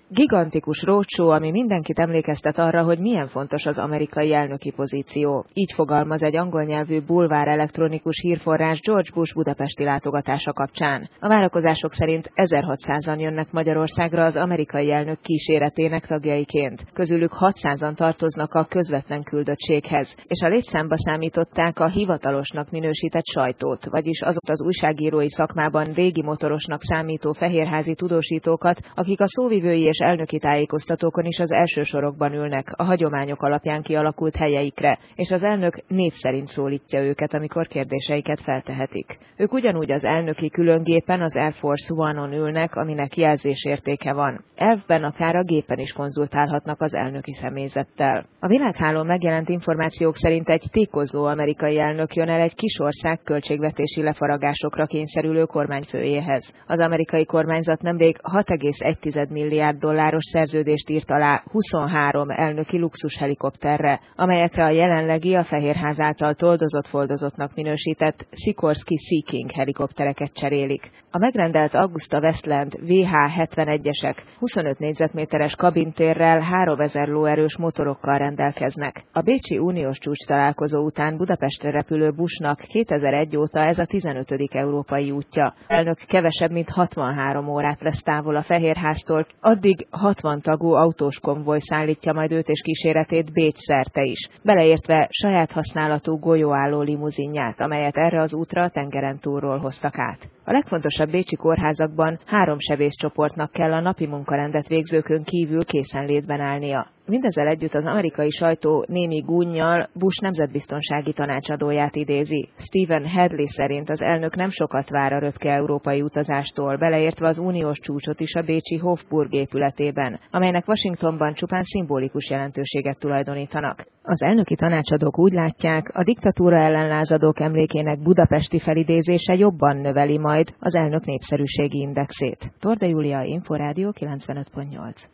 Gigantikus roadshow, ami mindenkit emlékeztet arra, hogy milyen fontos az amerikai elnöki pozíció. Így fogalmaz egy angol nyelvű bulvár elektronikus hírforrás George Bush budapesti látogatása kapcsán. A várakozások szerint 1600-an jönnek Magyarországra az amerikai elnök kíséretének tagjaiként. Közülük 600-an tartoznak a közvetlen küldöttséghez, és a létszámba számították a hivatalosnak minősített sajtót, vagyis azokat az újságírói szakmában régi motorosnak számító fehérházi tudósítókat, akik a szóvivői és elnöki tájékoztatókon is az első sorokban ülnek a hagyományok alapján kialakult helyeikre, és az elnök név szerint szólítja őket, amikor kérdéseiket feltehetik. Ők ugyanúgy az elnöki különgépen, az Air Force One-on ülnek, aminek jelzésértéke van. Elvben akár a gépen is konzultálhatnak az elnöki személyzettel. A világhálón megjelent információk szerint egy tékozló amerikai elnök jön el egy kis ország költségvetési lefaragásokra kényszerülő kormányfőjéhez. Az amerikai kormányzat nemrég 6,1 milliárd dolláros szerződést írt alá 23 elnöki luxus helikopterre, amelyekre a jelenlegi a Fehérház által toldozott-foldozottnak minősített Sikorsky Sea King helikoptereket cserélik. A megrendelt Augusta Westland VH-71-esek 25 négyzetméteres kabintérrel 3000 lóerős motorokkal rendelkeznek. A bécsi uniós csúcs találkozó után Budapestre repülő Bushnak 2001 óta ez a 15. európai útja. Elnök kevesebb, mint 63 órát lesz távol a Fehérháztól, addig 60 tagú autós konvoj szállítja majd őt és kíséretét Bécs szerte is, beleértve saját használatú golyóálló limuzinját, amelyet erre az útra a tengeren túlról hoztak át. A legfontosabb bécsi kórházakban 3 sebészcsoportnak kell a napi munkarendet végzőkön kívül készenlétben állnia. Mindezzel együtt az amerikai sajtó némi gúnnyal Bush nemzetbiztonsági tanácsadóját idézi. Stephen Hadley szerint az elnök nem sokat vár a röpke európai utazástól, beleértve az uniós csúcsot is a bécsi Hofburg épületében, amelynek Washingtonban csupán szimbolikus jelentőséget tulajdonítanak. Az elnöki tanácsadók úgy látják, a diktatúra ellen lázadók emlékének budapesti felidézése jobban növeli majd az elnök népszerűségi indexét. Torde Júlia, Inforádió 95.8.